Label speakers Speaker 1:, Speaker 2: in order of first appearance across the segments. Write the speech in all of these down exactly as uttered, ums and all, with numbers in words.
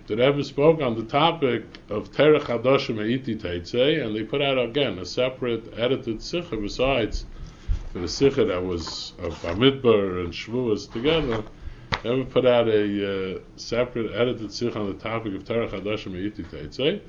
Speaker 1: the Rebbe spoke on the topic of Terech Hadoshim Eiti Teitzei, and they put out again a separate edited Sikha besides for the Sikha that was of Bamidbar and Shavuos together. They Rebbe put out a uh, separate edited Sikha on the topic of Terech Hadoshim Eiti Teitzei,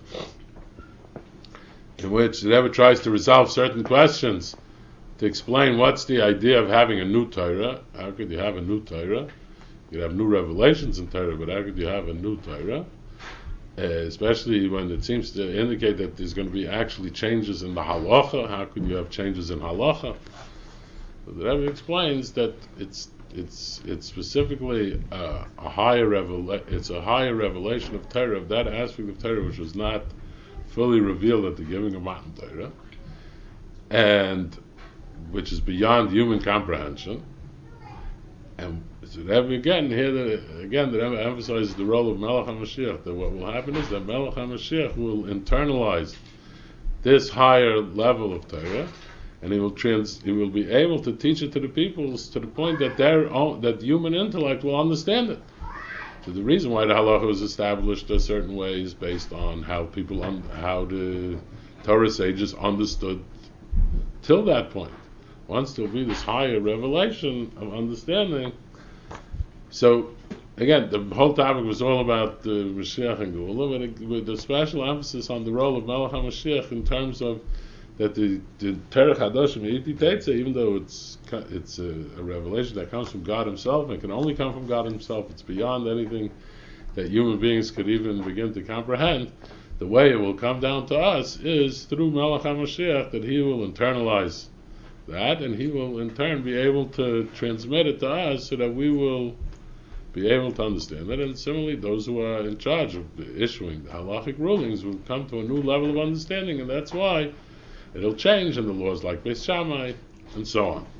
Speaker 1: in which the Rebbe tries to resolve certain questions to explain what's the idea of having a new Torah. How could you have a new Torah? You have new revelations in Torah, but how could you have a new Torah? Uh, especially when it seems to indicate that there's going to be actually changes in the halacha. How could you have changes in halacha? So the Rebbe explains that it's it's it's specifically uh, a higher revela- it's a higher revelation of Torah, of that aspect of Torah which was not fully revealed at the giving of Matan Torah, and which is beyond human comprehension. And so the Rebbe again here, the, again the Rebbe emphasizes the role of Melech HaMashiach, that what will happen is that Melech HaMashiach will internalize this higher level of Torah, and he will trans, he will be able to teach it to the peoples to the point that their own, that human intellect will understand it. So the reason why the halacha was established a certain way is based on how people un, how the Torah sages understood till that point. Once there will be this higher revelation of understanding. So, again, the whole topic was all about the Mashiach and Geula, with the special emphasis on the role of Melech HaMashiach in terms of that the the Terech Hadoshim Eiti Teitzei, even though it's it's a, a revelation that comes from God Himself, and can only come from God Himself, it's beyond anything that human beings could even begin to comprehend. The way it will come down to us is through Melech HaMashiach, that He will internalize that, and He will in turn be able to transmit it to us so that we will be able to understand it. And similarly, those who are in charge of issuing the halachic rulings will come to a new level of understanding, and that's why it'll change in the laws like Beis Shammai and so on.